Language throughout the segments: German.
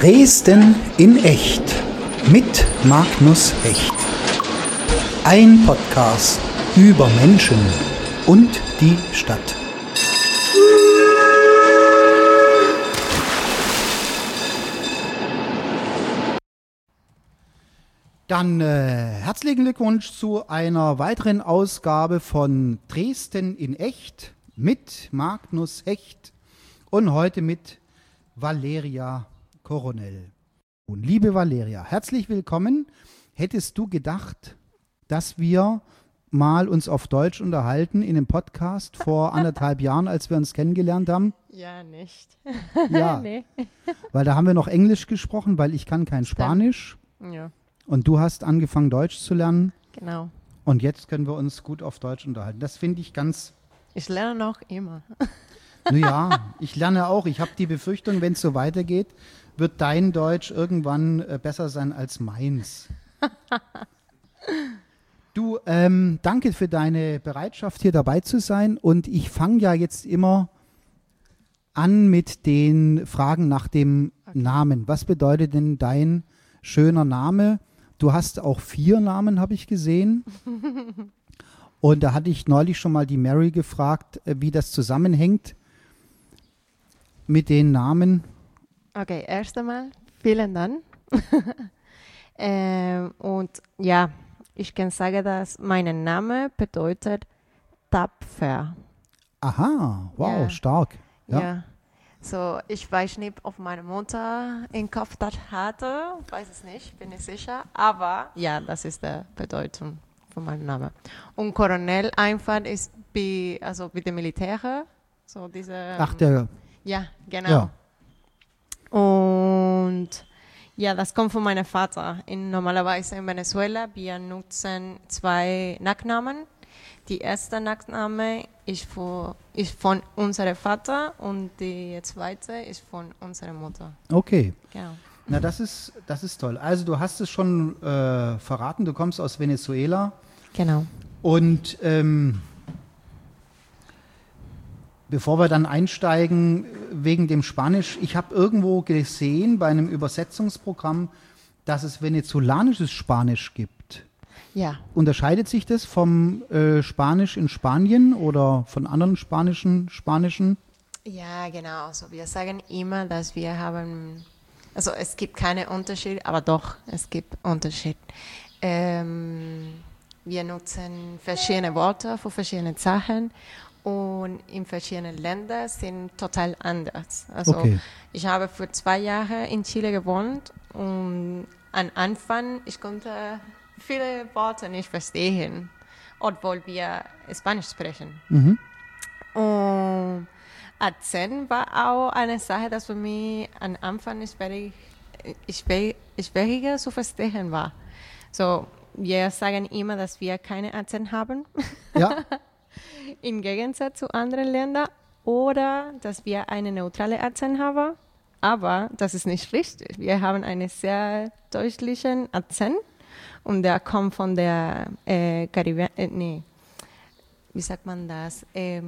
Dresden in echt mit Magnus Hecht. Ein Podcast über Menschen und die Stadt. Dann herzlichen Glückwunsch zu einer weiteren Ausgabe von Dresden in echt mit Magnus Hecht und heute mit Valeria Coronel. Und liebe Valeria, herzlich willkommen. Hättest du gedacht, dass wir mal uns auf Deutsch unterhalten in einem Podcast vor 1,5 Jahren, als wir uns kennengelernt haben? Ja, nicht. Ja, Nee. weil da haben wir noch Englisch gesprochen, weil ich kann kein Stimmt. Spanisch Ja, und du hast angefangen Deutsch zu lernen genau. und jetzt können wir uns gut auf Deutsch unterhalten. Das finde ich ganz, Ich lerne noch immer. naja, ich lerne auch. Ich habe die Befürchtung, wenn es so weitergeht, wird dein Deutsch irgendwann besser sein als meins. Du, danke für deine Bereitschaft, hier dabei zu sein. Und ich fange ja jetzt immer an mit den Fragen nach dem Namen. Was bedeutet denn dein schöner Name? Du hast auch 4 Namen, habe ich gesehen. Und da hatte ich neulich schon mal die Mary gefragt, wie das zusammenhängt mit den Namen. Okay, erst einmal vielen Dank. Und ja, ich kann sagen, dass mein Name bedeutet tapfer. Aha, wow, Ja. stark. Ja. Ja. So, ich weiß nicht, ob meine Mutter im Kopf das hatte. Weiß es nicht, bin ich sicher. Aber ja, das ist die Bedeutung von meinem Namen. Und Colonel einfach ist wie der Militär. So diese. Ach, der, Ja, genau. ja. Und ja, das kommt von meinem Vater. Normalerweise in Venezuela, wir nutzen 2 Nachnamen. Die erste Nachname ist von unserem Vater und die zweite ist von unserer Mutter. Okay. Genau. Na, das ist toll. Also du hast es schon verraten, du kommst aus Venezuela Genau. und bevor wir dann einsteigen wegen dem Spanisch, ich habe irgendwo gesehen bei einem Übersetzungsprogramm, dass es venezolanisches Spanisch gibt. Ja. Unterscheidet sich das vom Spanisch in Spanien oder von anderen Spanischen? Ja, genau. Also wir sagen immer, dass wir haben, also es gibt keinen Unterschied, aber doch, es gibt Unterschied. Wir nutzen verschiedene Worte für verschiedene Sachen und in verschiedenen Ländern sind total anders. Also Okay. ich habe für 2 Jahre in Chile gewohnt und am Anfang, ich konnte viele Worte nicht verstehen, obwohl wir Spanisch sprechen. Mhm. Und Akzent war auch eine Sache, das für mich am Anfang schwieriger zu verstehen war. So, wir sagen immer, dass wir keine Akzent haben, Ja, im Gegensatz zu anderen Ländern, oder dass wir eine neutrale Akzent haben, aber das ist nicht richtig. Wir haben einen sehr deutlichen Akzent und der kommt von der wie sagt man das?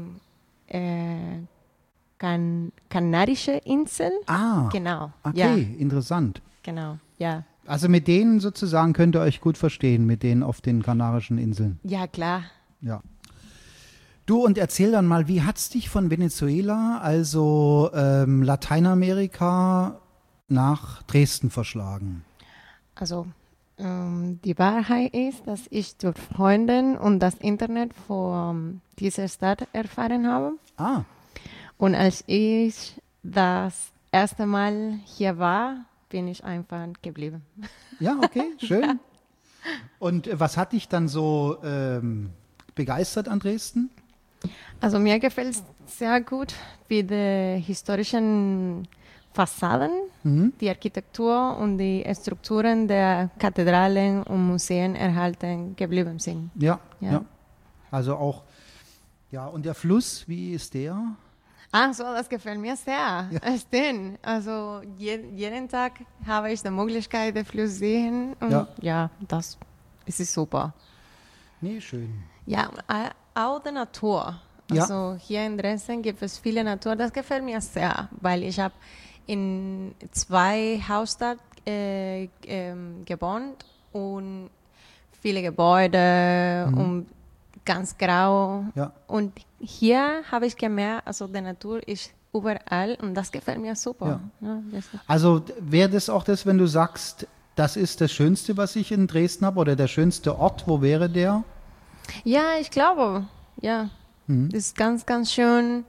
Kanarische Insel? ah, Genau. okay, interessant. Genau. Ja. Also mit denen sozusagen könnt ihr euch gut verstehen, mit denen auf den Kanarischen Inseln. Ja, klar. Ja. Du, und erzähl dann mal, wie hat's dich von Venezuela, also Lateinamerika, nach Dresden verschlagen? Also, die Wahrheit ist, dass ich durch Freunde und das Internet von dieser Stadt erfahren habe. Ah, Und als ich das erste Mal hier war, bin ich einfach geblieben. ja, okay, schön. Und was hat dich dann so begeistert an Dresden? Also mir gefällt es sehr gut, wie die historischen Fassaden, die Architektur und die Strukturen der Kathedralen und Museen erhalten geblieben sind. Ja, Ja. ja. Also auch, ja, und der Fluss, wie ist der? Ach so, das gefällt mir sehr. Stimmt. Also jeden Tag habe ich die Möglichkeit, den Fluss zu sehen. Und Ja. Das ist super. Nee, schön. Ja, auch die Natur. Ja. Also hier in Dresden gibt es viele Natur. Das gefällt mir sehr, weil ich habe in 2 Hausstadt gewohnt und viele Gebäude und ganz grau. Ja. Und hier habe ich gemerkt, also die Natur ist überall und das gefällt mir super. Ja, Also wäre das auch das, wenn du sagst, das ist das Schönste, was ich in Dresden habe, oder der schönste Ort, wo wäre der? ja, ich glaube, ja. Das ist ganz, ganz schön.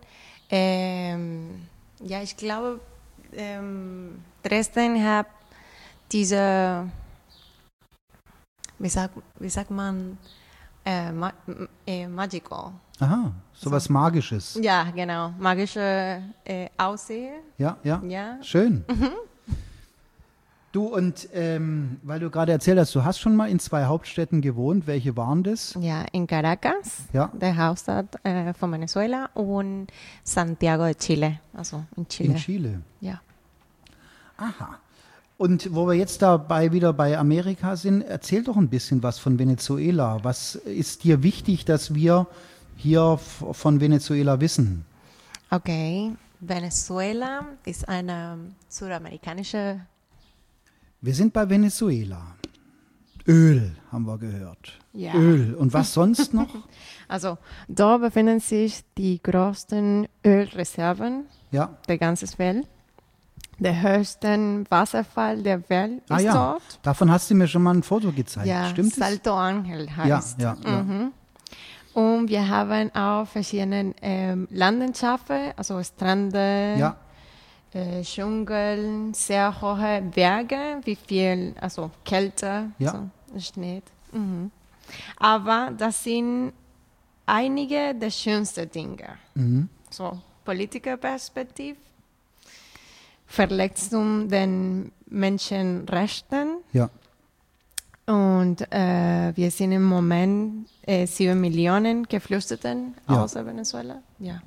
Ja, ich glaube, Dresden hat diese, wie sagt man, magical. Aha, sowas Magisches. Ja, genau, magische Aussehen. Ja, ja, Ja. schön. Du, und weil du gerade erzählt hast, du hast schon mal in 2 Hauptstädten gewohnt. Welche waren das? Ja, in Caracas, Ja. der Hauptstadt von Venezuela, und Santiago de Chile, also in Chile. In Chile. Ja. Aha. Und wo wir jetzt dabei wieder bei Amerika sind, erzähl doch ein bisschen was von Venezuela. Was ist dir wichtig, dass wir hier von Venezuela wissen? Okay, Venezuela ist eine südamerikanische. Wir sind bei Venezuela. Öl, haben wir gehört. Ja. Öl. Und was sonst noch? Also, da befinden sich die größten Ölreserven Ja. der ganzen Welt. Der höchste Wasserfall der Welt ist ja. dort. Davon hast du mir schon mal ein Foto gezeigt. Ja, Stimmt es? Salto Ángel Ja, heißt. ja, ja. Und wir haben auch verschiedene Landschaften, also Strände, Ja, Dschungel, sehr hohe Berge, wie viel, also Kälte, Ja. so Schnee. Aber das sind einige der schönsten Dinge. So Politikerperspektive, Verletzung den Menschenrechten. ja. Und wir sind im Moment 7 Millionen Geflüchteten Ja. aus Venezuela. Ja.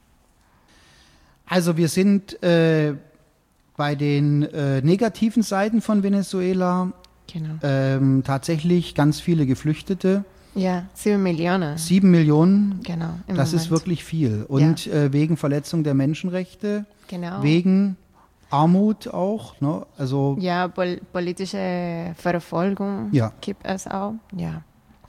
Also wir sind bei den negativen Seiten von Venezuela, Genau. tatsächlich ganz viele Geflüchtete. Ja, 7 Millionen. 7 Millionen, Genau. Im das ist Moment. wirklich viel. Und wegen Verletzung der Menschenrechte, Genau. wegen Armut auch. Ne? Also Ja, politische Verfolgung Ja. gibt es auch. Ja.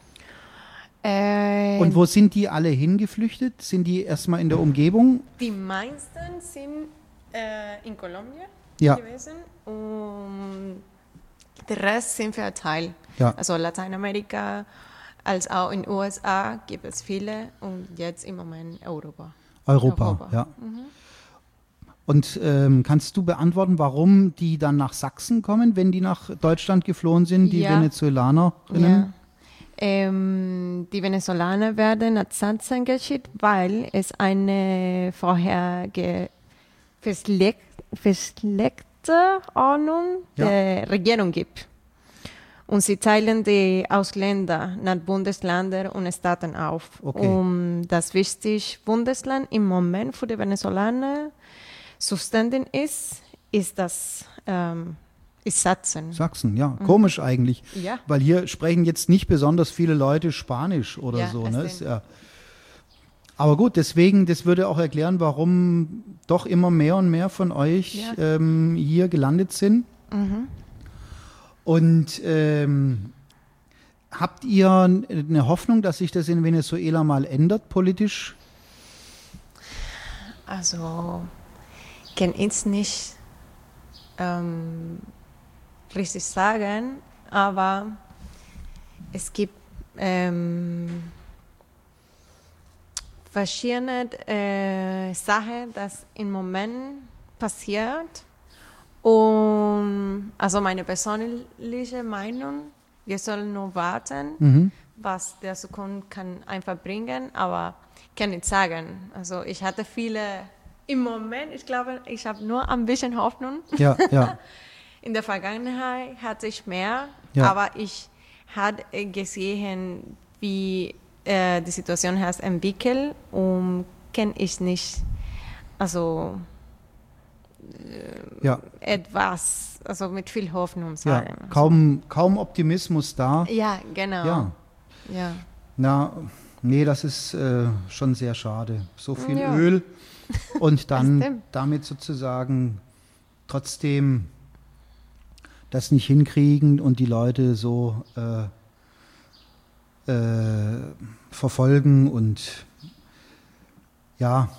und wo sind die alle hingeflüchtet? Sind die erstmal in der Umgebung? Die meisten sind in Kolumbien Ja. gewesen und der Rest sind verteilt. Ja. Also Lateinamerika, als auch in den USA gibt es viele und jetzt im Moment Europa. Europa. Ja. Und kannst du beantworten, warum die dann nach Sachsen kommen, wenn die nach Deutschland geflohen sind, die Ja. Venezolanerinnen? Ja. Die Venezolaner werden nach Sachsen geschickt, weil es eine vorher festgelegte Ordnung der Regierung gibt. Und sie teilen die Ausländer nach Bundesländern und Staaten auf. Okay. Und das wichtigste Bundesland im Moment für die Venezolaner zuständig ist Sachsen. Sachsen, ja. Komisch eigentlich. Ja. Weil hier sprechen jetzt nicht besonders viele Leute Spanisch oder Ja, so. das Ne? stimmt. Ist ja. Aber gut, deswegen, das würde auch erklären, warum doch immer mehr und mehr von euch hier gelandet sind. Und habt ihr eine Hoffnung, dass sich das in Venezuela mal ändert politisch? Also, kann ich nicht richtig sagen, aber es gibt verschiedene Sachen, das im Moment passiert. Und also meine persönliche Meinung, wir sollen nur warten, was der Zukunft kann einfach bringen, aber kann nicht sagen. Also ich hatte viele, im Moment, ich glaube, ich habe nur ein bisschen Hoffnung. Ja, ja. In der Vergangenheit hatte ich mehr, Ja. aber ich habe gesehen, wie die Situation hat entwickelt und kann ich nicht, also Ja, etwas, also mit viel Hoffnung ja. sagen. Kaum Optimismus da. Ja, genau. Ja. Ja. Na, nee, das ist schon sehr schade. So viel Ja. Öl und Das dann stimmt. damit sozusagen trotzdem das nicht hinkriegen und die Leute so verfolgen und ja,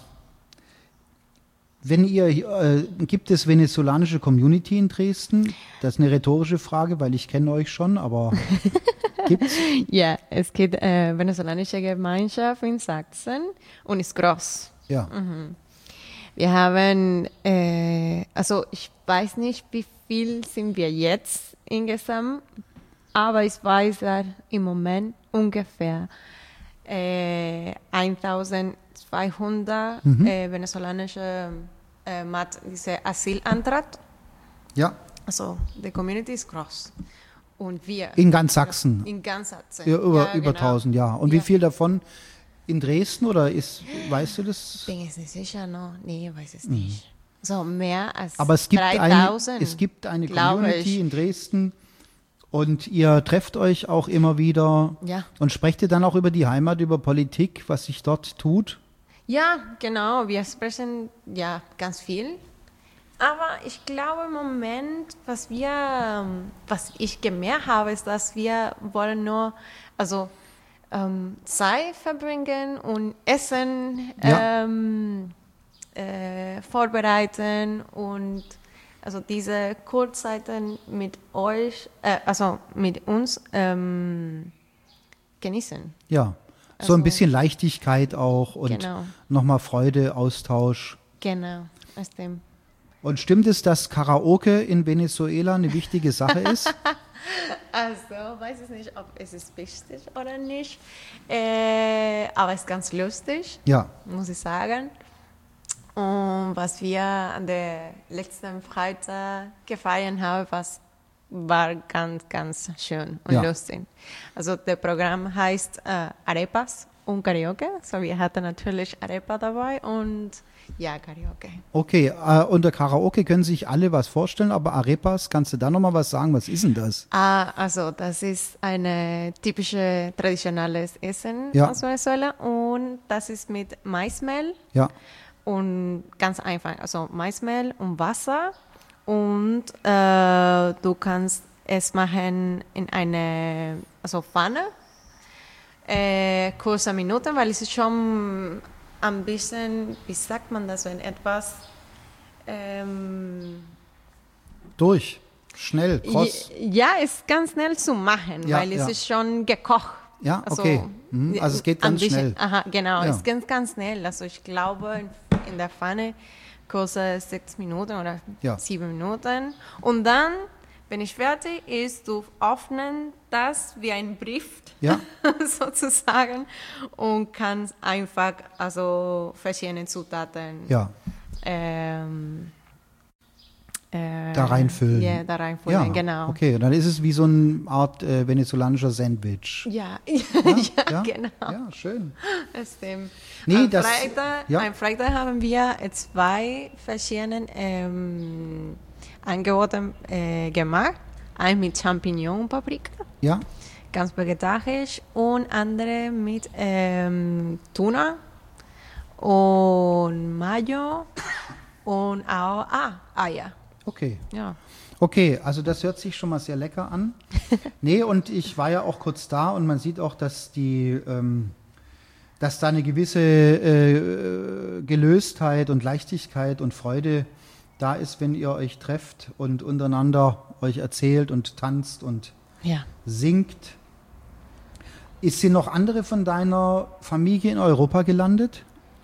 gibt es venezolanische Community in Dresden? Das ist eine rhetorische Frage, weil ich kenne euch schon, aber gibt's? Ja, es gibt venezolanische Gemeinschaft in Sachsen und ist groß. Ja. Wir haben, also ich weiß nicht, wie viel sind wir jetzt insgesamt, aber ich weiß, dass im Moment ungefähr 1200 venezolanische diesen Asylantrag. Ja. Also die Community ist groß. Und wir. In ganz Sachsen. In ganz Sachsen. Ja, über genau. 1000, ja. Und wie viel davon in Dresden oder weißt du das? Bin ich nicht sicher noch. Nee, weiß es nicht. So mehr als Aber es gibt 3000. Es gibt eine glaube Community ich. in Dresden und ihr trefft euch auch immer wieder Ja. und sprecht ihr dann auch über die Heimat, über Politik, was sich dort tut? Ja, genau. Wir sprechen ja ganz viel. Aber ich glaube im Moment, was ich gemerkt habe, ist, dass wir wollen nur, also Zeit verbringen und Essen Ja. Vorbereiten und also diese Kurzzeiten mit euch, also mit uns genießen. Ja. So Also- ein bisschen Leichtigkeit auch und Genau. nochmal Freude, Austausch. Genau, aus dem. Und stimmt es, dass Karaoke in Venezuela eine wichtige Sache ist? Also, weiß ich nicht, ob es ist wichtig oder nicht, aber es ist ganz lustig, Ja. muss ich sagen. Und was wir an der letzten Freitag gefeiert haben, war ganz, ganz schön und Ja. lustig. Also, das Programm heißt Arepas und Karaoke. So, wir hatten natürlich Arepa dabei und ja, Karaoke. Okay, unter Karaoke können sich alle was vorstellen, aber Arepas, kannst du da nochmal was sagen? Was ist denn das? Also das ist ein typisches traditionelles Essen Ja. aus Venezuela und das ist mit Maismehl Ja, und ganz einfach, also Maismehl und Wasser und du kannst es machen in eine Pfanne, kurze Minuten, weil es ist schon ein bisschen, wie sagt man das, wenn etwas schnell, kross. Ja, ist ganz schnell zu machen, Ja, weil es ja. ist schon gekocht. Ja, okay. Also es geht ein ganz bisschen, schnell. Aha, genau, Ja. es geht ganz schnell. Also ich glaube, in der Pfanne kostet 6 Minuten oder Ja. 7 Minuten. Und dann, wenn ich fertig ist, du öffnen das wie ein Brief, Ja. sozusagen, und kannst einfach verschiedene Zutaten Ja, da reinfüllen. Ja, da reinfüllen, ja, genau. Okay, dann ist es wie so eine Art venezolanischer Sandwich. Ja, Ja? genau. Ja, schön. Das stimmt. Nee, am, das- Freitag, ja. am Freitag haben wir 2 verschiedene Angebote gemacht. Ein mit Champignon und Paprika, Ja, ganz vegetarisch, und andere mit Tuna und Mayo und auch Eier. okay. Ja. Okay, also das hört sich schon mal sehr lecker an. Nee, und ich war ja auch kurz da und man sieht auch, dass dass da eine gewisse Gelöstheit und Leichtigkeit und Freude da ist, wenn ihr euch trefft und untereinander euch erzählt und tanzt und Ja. singt. Sind noch andere von deiner Familie in Europa gelandet?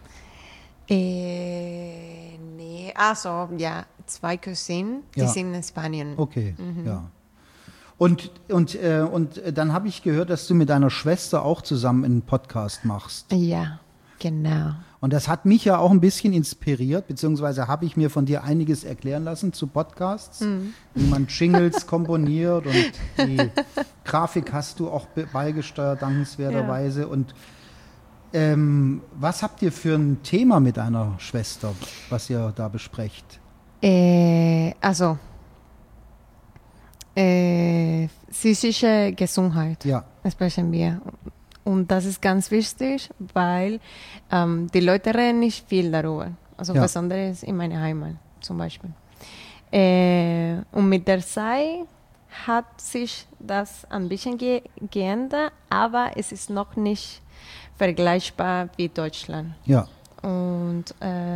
Nee, also ja, 2 Cousinen, die Ja. sind in Spanien. Okay, ja. Und dann habe ich gehört, dass du mit deiner Schwester auch zusammen einen Podcast machst. Ja, genau. Und das hat mich ja auch ein bisschen inspiriert, beziehungsweise habe ich mir von dir einiges erklären lassen zu Podcasts, wie man Jingles komponiert und die Grafik hast du auch beigesteuert, dankenswerterweise. Und was habt ihr für ein Thema mit deiner Schwester, was ihr da besprecht? Physische Gesundheit Ja, sprechen wir. Und das ist ganz wichtig, weil die Leute reden nicht viel darüber. Also Ja. besonders in meiner Heimat zum Beispiel. Und mit der Zeit hat sich das ein bisschen geändert, aber es ist noch nicht vergleichbar wie Deutschland. Ja. Und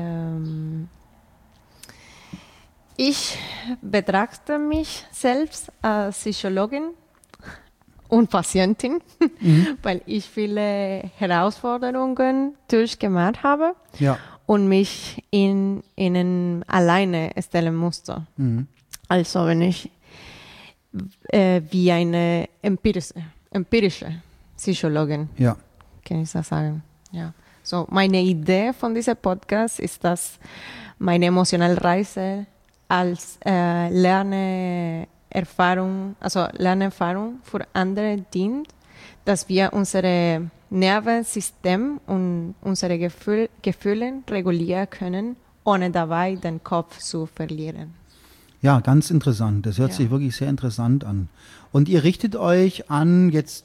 ich betrachte mich selbst als Psychologin und Patientin, weil ich viele Herausforderungen durchgemacht habe Ja. und mich in ihnen alleine stellen musste. Also wenn ich wie eine empirische Psychologin, Ja. kann ich das sagen. Ja. So, meine Idee von diesem Podcast ist, dass meine emotionale Reise als Lernerfahrung für andere dient, dass wir unser Nervensystem und unsere Gefühle regulieren können, ohne dabei den Kopf zu verlieren. Ja, ganz interessant. Das hört sich wirklich sehr interessant an. Und ihr richtet euch an jetzt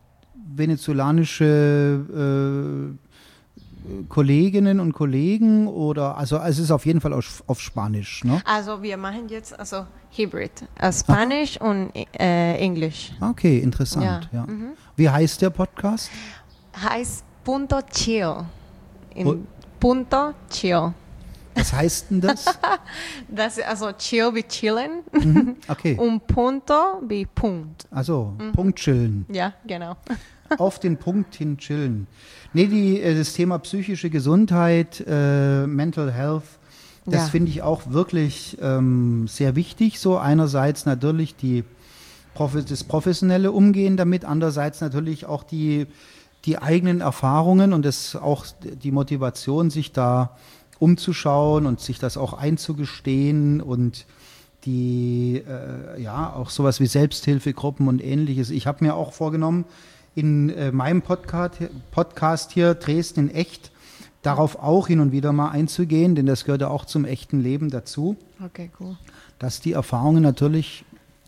venezolanische Kolleginnen und Kollegen oder, also es ist auf jeden Fall auf Spanisch, ne? Also wir machen jetzt Hybrid, Spanisch und Englisch. Okay, interessant. Ja. Wie heißt der Podcast? Heißt Punto Chill. Punto Chill. Was heißt denn das? Das ist also Chill wie chillen Okay. und Punto wie Punkt. Also Punkt chillen. Ja, genau. Auf den Punkt hin chillen. Nee, das Thema psychische Gesundheit, Mental Health, das finde ich auch wirklich sehr wichtig. So einerseits natürlich das professionelle Umgehen damit, andererseits natürlich auch die eigenen Erfahrungen und das auch die Motivation, sich da umzuschauen und sich das auch einzugestehen und auch sowas wie Selbsthilfegruppen und Ähnliches. Ich habe mir auch vorgenommen, in meinem Podcast hier Dresden in echt darauf auch hin und wieder mal einzugehen, denn das gehört ja auch zum echten Leben dazu. Okay, cool. Dass die Erfahrungen natürlich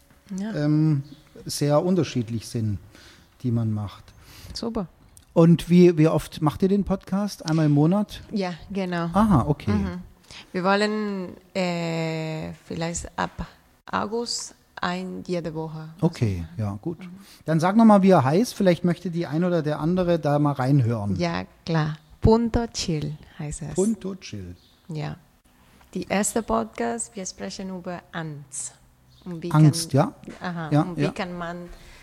sehr unterschiedlich sind, die man macht. Super. Und wie oft macht ihr den Podcast? Einmal im Monat? Ja, genau. Aha, okay. Wir wollen vielleicht ab August jede Woche. Okay, ja, gut. Dann sag nochmal, wie er heißt. Vielleicht möchte die ein oder der andere da mal reinhören. Ja, klar. Punto Chill heißt es. Punto Chill. Ja. Die erste Podcast, wir sprechen über Angst. Angst, ja? Aha. Ja, und wie kann man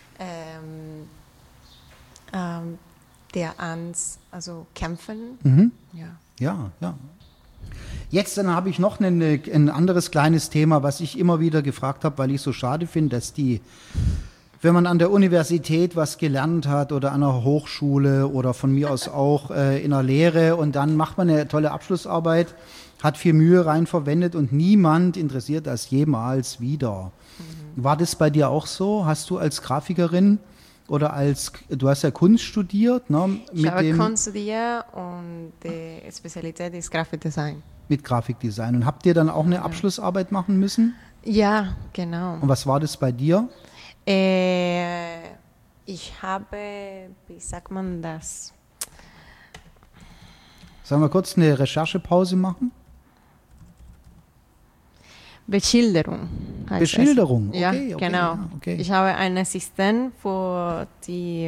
der Angst kämpfen? Ja. Jetzt dann habe ich noch ein anderes kleines Thema, was ich immer wieder gefragt habe, weil ich so schade finde, dass wenn man an der Universität was gelernt hat oder an einer Hochschule oder von mir aus auch in der Lehre und dann macht man eine tolle Abschlussarbeit, hat viel Mühe rein verwendet und niemand interessiert das jemals wieder. War das bei dir auch so? Hast du als Grafikerin oder du hast ja Kunst studiert, ne? Ich habe Kunst studiert und die Spezialität ist Grafikdesign. Mit Grafikdesign. Und habt ihr dann auch eine Abschlussarbeit machen müssen? Ja, genau. Und was war das bei dir? Ich habe, wie sagt man das? Sollen wir kurz eine Recherchepause machen? Beschilderung heißt Beschilderung, es. okay. Ja, genau. Ja, okay. Ich habe einen Assistent für die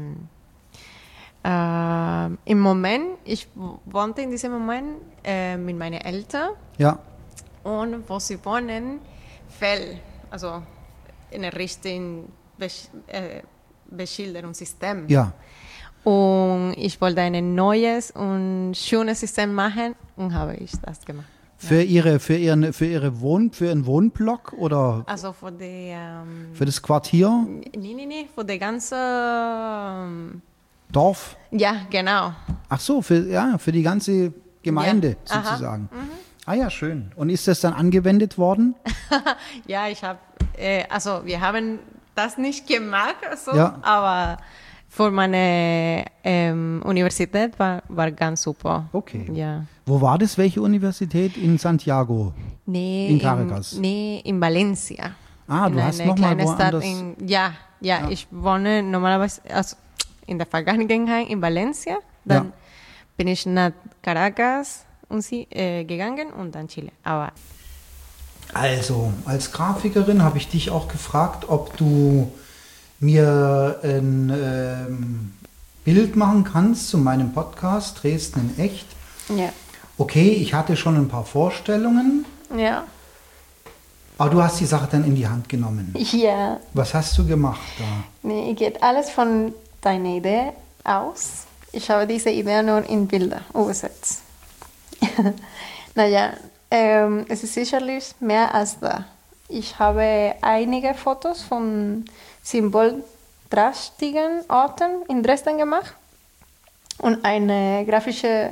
im Moment, ich wohnte in diesem Moment mit meinen Eltern. Ja. Und wo sie wohnen, fällt, also in der richtigen Beschilderungssystem. Ja. Und ich wollte ein neues und schönes System machen und habe ich das gemacht. Für ihren Wohnblock oder Also für die für das Quartier? Nee, für die ganze Dorf? ja, genau. Ach so, für die ganze Gemeinde Ja. sozusagen. Ah ja, schön. Und ist das dann angewendet worden? Ja, ich habe, wir haben das nicht gemacht, Ja. aber für meine Universität war ganz super. Okay. Ja. Wo war das? Welche Universität? In Santiago? Nee, In Caracas? In Valencia. Ah, du hast eine noch mal kleine Stadt woanders. Ja, ich wohne normalerweise in der Vergangenheit in Valencia. Dann bin ich nach Caracas gegangen und dann Chile. Aber Also, als Grafikerin habe ich dich auch gefragt, ob du mir ein Bild machen kannst zu meinem Podcast Dresden in echt. Ja. Okay, ich hatte schon ein paar Vorstellungen, Ja. aber du hast die Sache dann in die Hand genommen. Ja. Was hast du gemacht da? Nee, geht alles von deiner Idee aus. Ich habe diese Idee nur in Bilder übersetzt. Naja, es ist sicherlich mehr als da. Ich habe einige Fotos von symbolträchtigen Orten in Dresden gemacht und eine grafische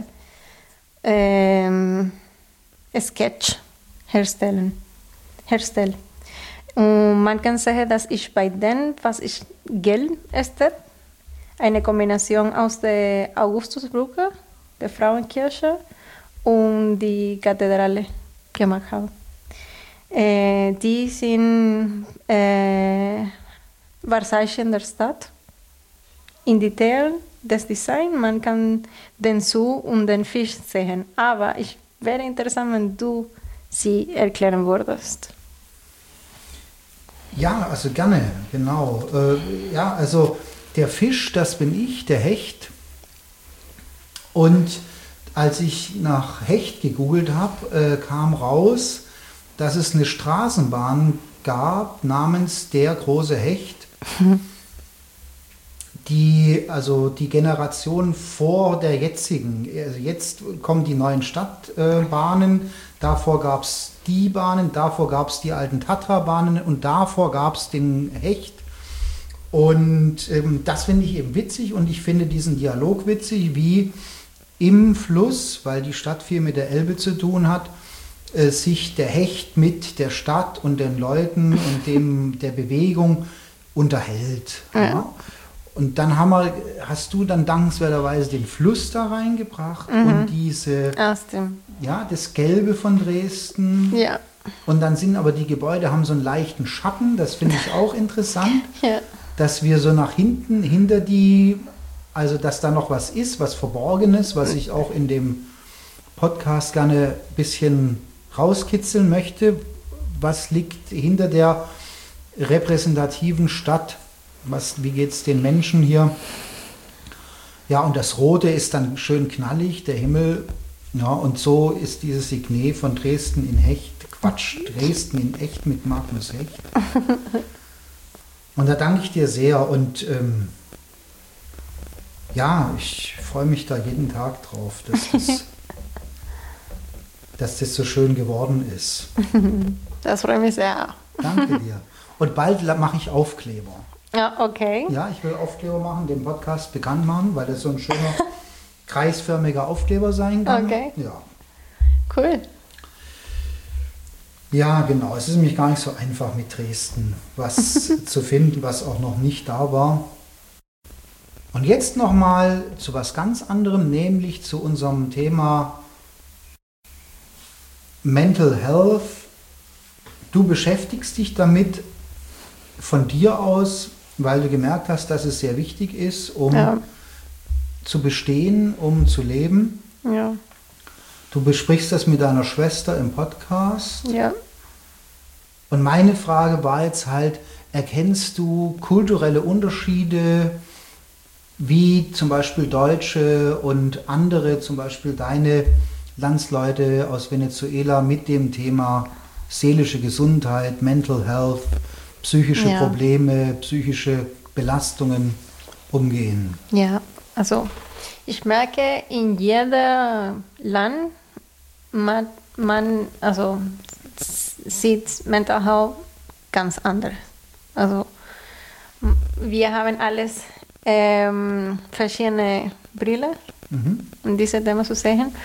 Sketch herstellen. Und man kann sagen, dass ich bei dem, was ich gelb ist, eine Kombination aus der Augustusbrücke, der Frauenkirche und die Kathedrale gemacht habe. Die sind Wahrzeichen der Stadt. In Detail des Designs, man kann den Zug und den Fisch sehen. Aber ich wäre interessant, wenn du sie erklären würdest. Ja, also gerne, genau. Ja, also der Fisch, das bin ich, der Hecht. Und als ich nach Hecht gegoogelt habe, kam raus, dass es eine Straßenbahn gab namens Der große Hecht, die Generation vor der jetzigen, also jetzt kommen die neuen Stadtbahnen, davor gab es die Bahnen, davor gab es die alten Tatra-Bahnen und davor gab es den Hecht. Und das finde ich eben witzig und ich finde diesen Dialog witzig, wie im Fluss, weil die Stadt viel mit der Elbe zu tun hat, sich der Hecht mit der Stadt und den Leuten und der Bewegung unterhält. Ja. Ja. Und dann hast du dann dankenswerterweise den Fluss da reingebracht und das Gelbe von Dresden. Ja. Und dann sind aber die Gebäude, haben so einen leichten Schatten, das finde ich auch interessant, ja. Dass wir so nach hinten, hinter die, also dass da noch was ist, was Verborgenes, was ich auch in dem Podcast gerne ein bisschen rauskitzeln möchte. Was liegt hinter der repräsentativen Stadt? Wie geht es den Menschen hier? Ja, und das Rote ist dann schön knallig, der Himmel. Ja, und so ist dieses Signet von Dresden in Hecht, Dresden in Echt mit Magnus Hecht. Und da danke ich dir sehr und ich freue mich da jeden Tag drauf, dass das so schön geworden ist. Das freut mich sehr. Danke dir. Und bald mache ich Aufkleber. Ja, okay. Ja, ich will Aufkleber machen, den Podcast bekannt machen, weil das so ein schöner kreisförmiger Aufkleber sein kann. Okay. Ja. Cool. Ja, genau. Es ist nämlich gar nicht so einfach mit Dresden was zu finden, was auch noch nicht da war. Und jetzt nochmal zu was ganz anderem, nämlich zu unserem Thema Mental Health. Du beschäftigst dich damit von dir aus, weil du gemerkt hast, dass es sehr wichtig ist, um zu bestehen, um zu leben. Ja. Du besprichst das mit deiner Schwester im Podcast. Ja. Und meine Frage war jetzt halt, erkennst du kulturelle Unterschiede, wie zum Beispiel Deutsche und andere, zum Beispiel deine Landsleute aus Venezuela mit dem Thema seelische Gesundheit, Mental Health, psychische Probleme, psychische Belastungen umgehen? Ja, also ich merke, in jedem Land man sieht Mental Health ganz anders. Also wir haben alles verschiedene Brillen, um diese Themen zu sehen.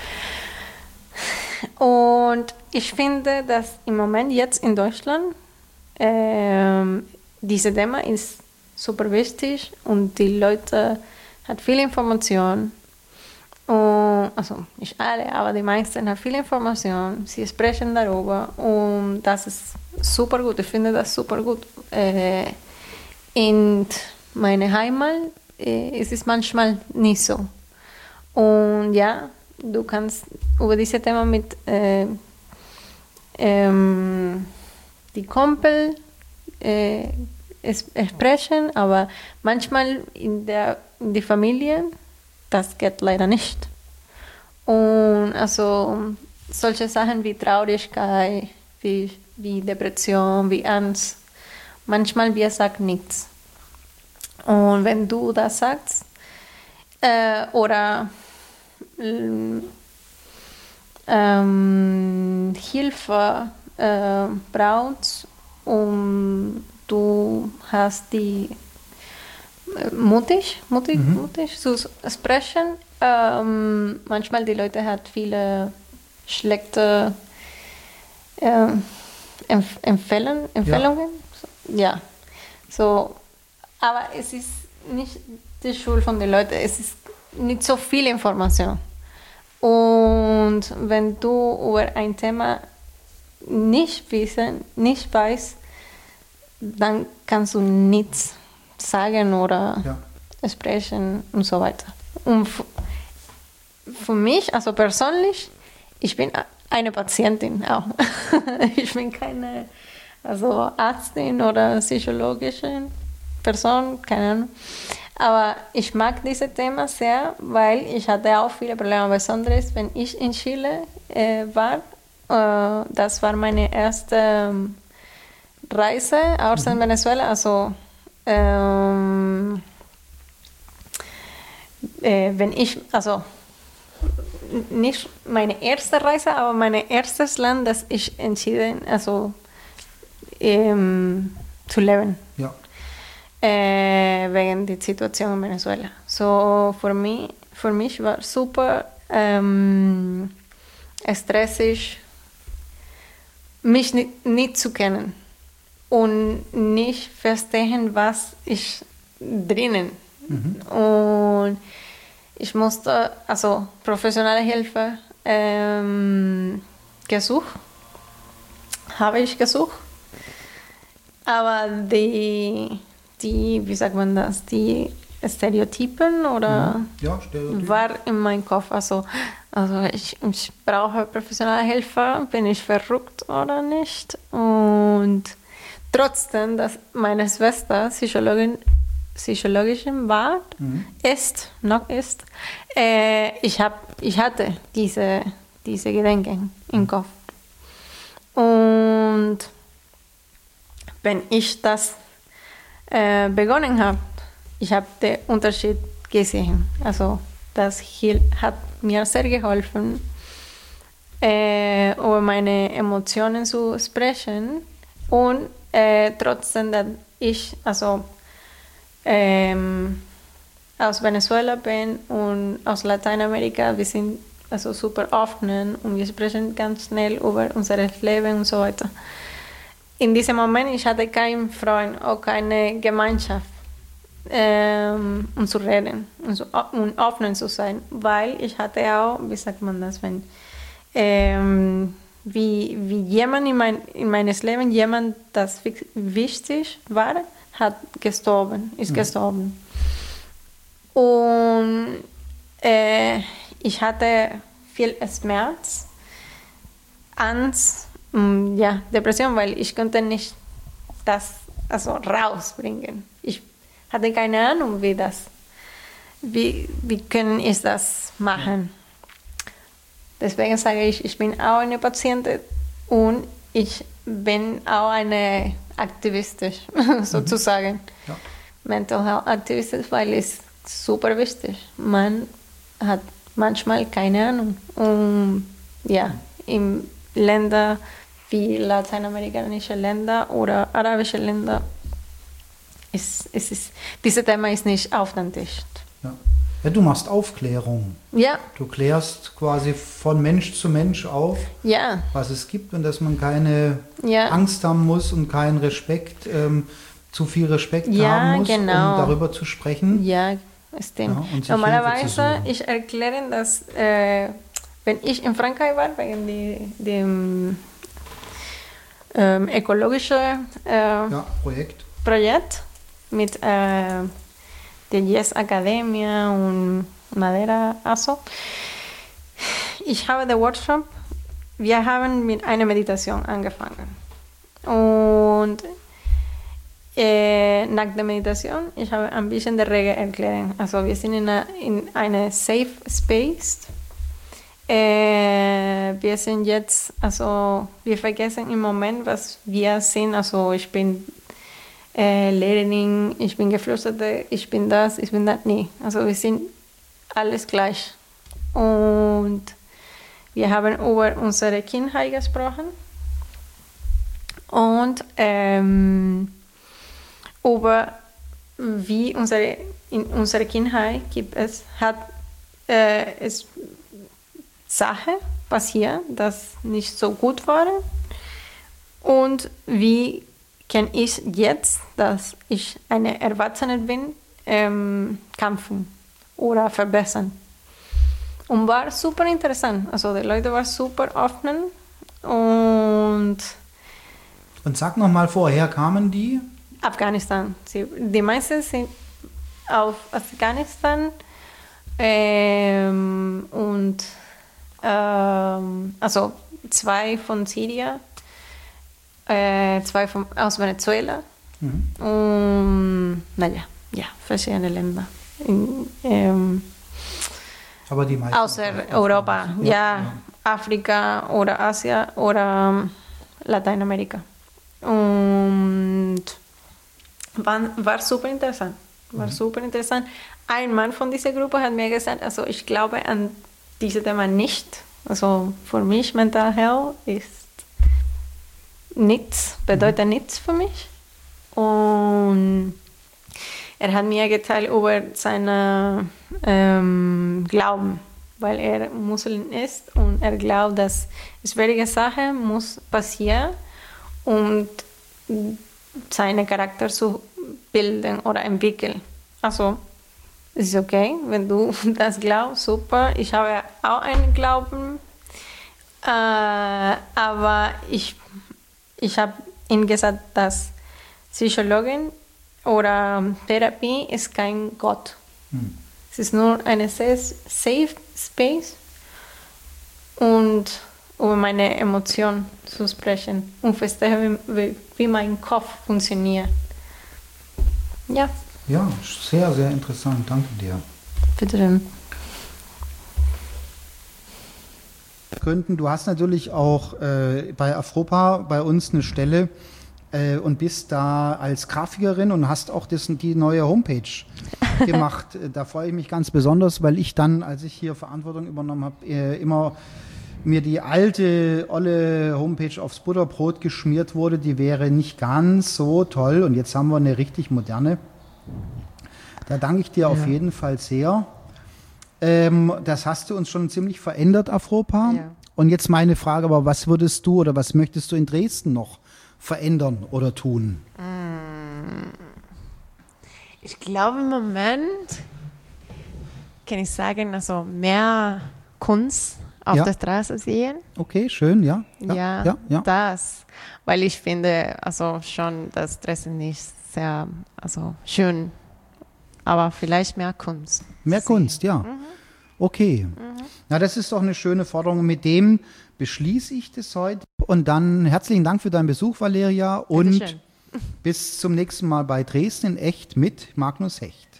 Und ich finde, dass im Moment jetzt in Deutschland dieses Thema ist super wichtig und die Leute haben viel Information. Also nicht alle, aber die meisten haben viel Information. Sie sprechen darüber und das ist super gut. Ich finde das super gut. In meiner Heimat ist es manchmal nicht so. Und ja, du kannst über dieses Thema mit die Kumpel sprechen, aber manchmal in die Familie, das geht leider nicht. Und also solche Sachen wie Traurigkeit, wie Depression, wie Angst, manchmal wir sagen nichts. Und wenn du das sagst oder Hilfe brauchst und du hast die mutig zu sprechen. Manchmal die Leute hat viele schlechte Empfehlungen. Ja. So, aber es ist nicht die Schuld von den Leuten, es ist nicht so viel Information. Und wenn du über ein Thema nicht weißt, dann kannst du nichts sagen oder sprechen und so weiter. Und für mich, also persönlich, ich bin eine Patientin auch. Ich bin keine Ärztin oder psychologische Person, keine Ahnung. Aber ich mag dieses Thema sehr, weil ich hatte auch viele Probleme, besonders wenn ich in Chile war. Das war meine erste Reise aus Venezuela. Also nicht meine erste Reise, aber mein erstes Land, das ich entschieden, zu leben. Ja. Wegen der Situation in Venezuela. So für mich war super stressig, mich nicht zu kennen und nicht verstehen, was ich drinnen. Und ich musste professionelle Hilfe habe ich gesucht, aber die wie sagt man das, die Stereotypen oder war in meinem Kopf, also ich brauche professionelle Hilfe, bin ich verrückt oder nicht? Und trotzdem, dass meine Schwester Psychologin war, noch ist, ich hatte diese Gedanken im Kopf. Und wenn ich das begonnen habe, ich habe den Unterschied gesehen. Also das hat mir sehr geholfen, über meine Emotionen zu sprechen und trotzdem, dass ich aus Venezuela bin und aus Lateinamerika, wir sind super offen und wir sprechen ganz schnell über unser Leben und so weiter. In diesem Moment, ich hatte keinen Freund oder keine Gemeinschaft, um zu reden und offen zu sein, weil ich hatte auch, wie sagt man das, wenn wie jemand in meines Leben, jemand, das wichtig war, ist gestorben. Und ich hatte viel Schmerz, Angst, Depression, weil ich konnte nicht das rausbringen. Ich hatte keine Ahnung, wie können ich das machen. Deswegen sage ich bin auch eine Patientin und ich bin auch eine Aktivistin, sozusagen. Ja. Mental Health Aktivistin, weil es super wichtig. Man hat manchmal keine Ahnung. Und in Ländern wie lateinamerikanische Länder oder arabische Länder dieses Thema ist nicht auf dem Tisch. Ja, du machst Aufklärung. Ja. Du klärst quasi von Mensch zu Mensch auf, was es gibt und dass man keine Angst haben muss und keinen Respekt, zu viel Respekt haben muss, um darüber zu sprechen. Ja, stimmt. Normalerweise, ich erkläre, dass wenn ich in Frankreich war, wegen dem ökologischen Projekt mit der Yes Academia und Madera Aso. Ich habe den Workshop wir haben mit einer Meditation angefangen. Und nach der Meditation, ich habe ein bisschen die Regel erklärt. Also wir sind in einer Safe Space. Wir sind jetzt, also wir vergessen im Moment, was wir sind. Also ich bin Lehrerin, ich bin Geflüchtete, ich bin das. Nee, also wir sind alles gleich. Und wir haben über unsere Kindheit gesprochen und über wie in unserer Kindheit es Sachen passiert, das nicht so gut waren und wie kann ich jetzt, dass ich eine Erwachsene bin, kämpfen oder verbessern. Und war super interessant. Also die Leute waren super offen und sag noch mal, woher kamen die? Afghanistan. Die meisten sind aus Afghanistan und also 2 von Syrien, 2 aus Venezuela und verschiedene Länder. Aber die meisten Außer Europa, ja, Afrika oder Asien oder Lateinamerika. Und war super interessant. Ein Mann von dieser Gruppe hat mir gesagt, also ich glaube an dieses Thema nicht. Also für mich Mental Health bedeutet nichts für mich. Und er hat mir geteilt über seinen Glauben, weil er Muslim ist und er glaubt, dass schwierige Sachen muss passieren, um seinen Charakter zu bilden oder entwickeln. Also ist okay, wenn du das glaubst, super. Ich habe auch einen Glauben, aber ich habe ihm gesagt, dass Psychologin oder Therapie ist kein Gott. Es ist nur eine Safe Space und über meine Emotionen zu sprechen und verstehen, wie mein Kopf funktioniert. Ja. Ja, sehr, sehr interessant. Danke dir. Bitte schön. Du hast natürlich auch bei Afropa bei uns eine Stelle und bist da als Grafikerin und hast auch die neue Homepage gemacht. Da freue ich mich ganz besonders, weil ich dann, als ich hier Verantwortung übernommen habe, immer mir die alte, olle Homepage aufs Butterbrot geschmiert wurde. Die wäre nicht ganz so toll und jetzt haben wir eine richtig moderne. Da danke ich dir auf jeden Fall sehr. Das hast du uns schon ziemlich verändert, Afropa. Ja. Und jetzt meine Frage, aber was würdest du oder was möchtest du in Dresden noch verändern oder tun? Ich glaube im Moment kann ich sagen, also mehr Kunst auf der Straße sehen. Okay, schön, ja. Ja, das, weil ich finde also schon, dass Dresden nicht sehr schön, aber vielleicht mehr Kunst. Mehr Kunst, ja. Okay. Na, das ist doch eine schöne Forderung. Mit dem beschließe ich das heute. Und dann herzlichen Dank für deinen Besuch, Valeria. Und bis zum nächsten Mal bei Dresden in Echt mit Magnus Hecht.